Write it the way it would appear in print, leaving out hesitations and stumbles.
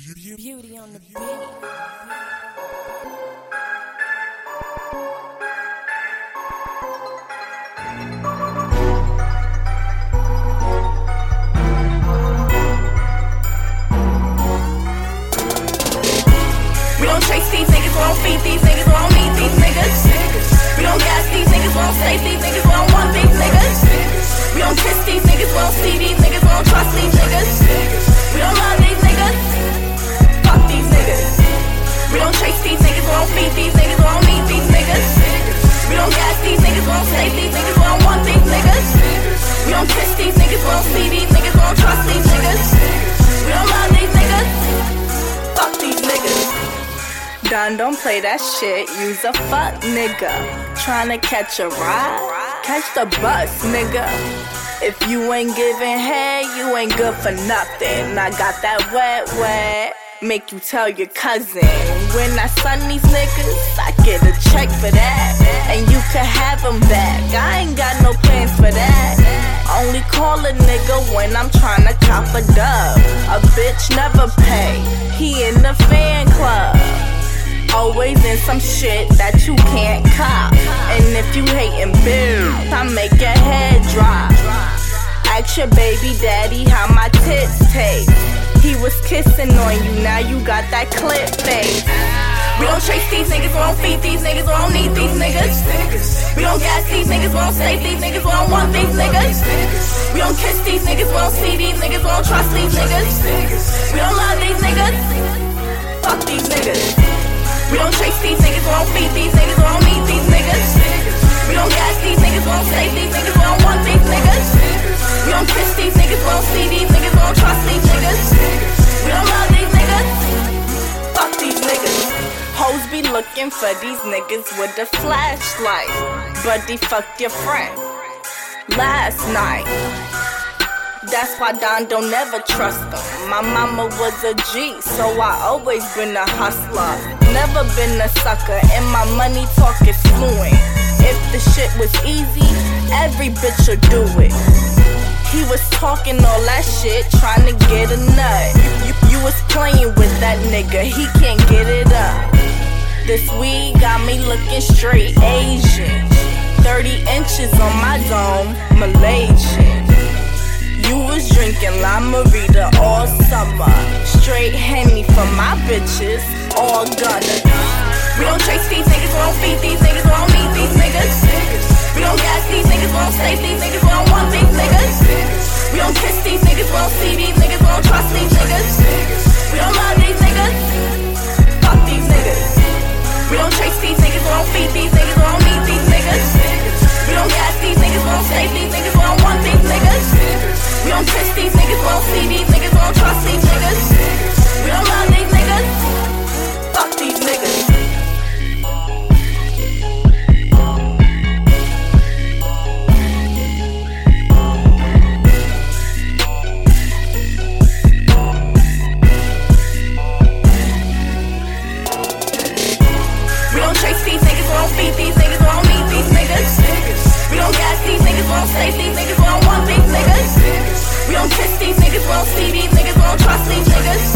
Beauty on the beat. We don't chase these niggas, we don't feed these niggas, we don't need these niggas. We don't gas these niggas, we don't save these niggas, we don't want these niggas. We don't kiss these niggas, we don't see these niggas, we don't trust these niggas. We don't love these niggas, fuck these niggas. We don't chase these niggas, we don't feed these niggas, we don't need these niggas. We don't gas these niggas, we don't save these niggas, we don't want these niggas. We don't kiss these niggas, we don't see these niggas, we don't trust these niggas. We don't love these niggas, fuck these niggas. Done, don't play that shit, you's a fuck nigga. Tryna catch a ride, catch the bus, nigga. If you ain't giving head, you ain't good for nothing. I got that wet, make you tell your cousin. When I son these niggas, I get a check for that. And you can have them back, I ain't got no plans for that. Only call a nigga when I'm tryna cop a dub. A bitch never pay, he in the fan club. Always in some shit that you can't cop. And if you hatin' bills, I make your head drop. Ask your baby daddy how my tits taste. He was kissing on you, now you got that clip face. We don't chase these niggas, we don't feed these niggas, we don't need these niggas. We don't gas these niggas, we don't save these niggas, we don't want these niggas. We don't kiss these niggas, we don't see these niggas, we don't trust these niggas. We don't love these niggas, fuck these niggas. We don't chase these niggas, we don't feed these niggas, we don't need these niggas. We don't gas these niggas, we don't save these niggas, we don't want these niggas. We don't kiss these niggas, we don't see these niggas, we don't trust these niggas. We don't love these niggas, fuck these niggas. Hoes be looking for these niggas with a flashlight, but they fucked your friend last night. That's why Don don't ever trust them. My mama was a G, so I always been a hustler. Never been a sucker, and my money talk is fluent. If the shit was easy, every bitch would do it. He was talking all that shit, trying to get a nut. You was playing with that nigga, he can't get it up. This weed got me looking straight Asian. 30 inches on my dome, Malaysian. You was drinking La Marita all summer. Straight Henny for my bitches, all gunners. We don't chase these niggas, we don't feed these niggas, we don't need these niggas. We don't gas these niggas, we don't save these niggas, we don't want these niggas. We don't kiss these niggas, we don't see these niggas, we don't trust these niggas. We don't love these niggas, fuck these niggas. We don't chase these niggas, we don't feed these niggas, we don't need these niggas. We don't gas these niggas, we don't save these niggas, we don't want these niggas. We don't kiss these niggas, we don't see these niggas, we don't trust these niggas. We don't love these niggas, fuck these niggas. We don't chase these niggas, we don't feed these niggas, we don't need these niggas. We don't gas these niggas, we don't save these niggas, we don't want these niggas. We don't kiss these niggas, we don't see these niggas, we don't trust these niggas.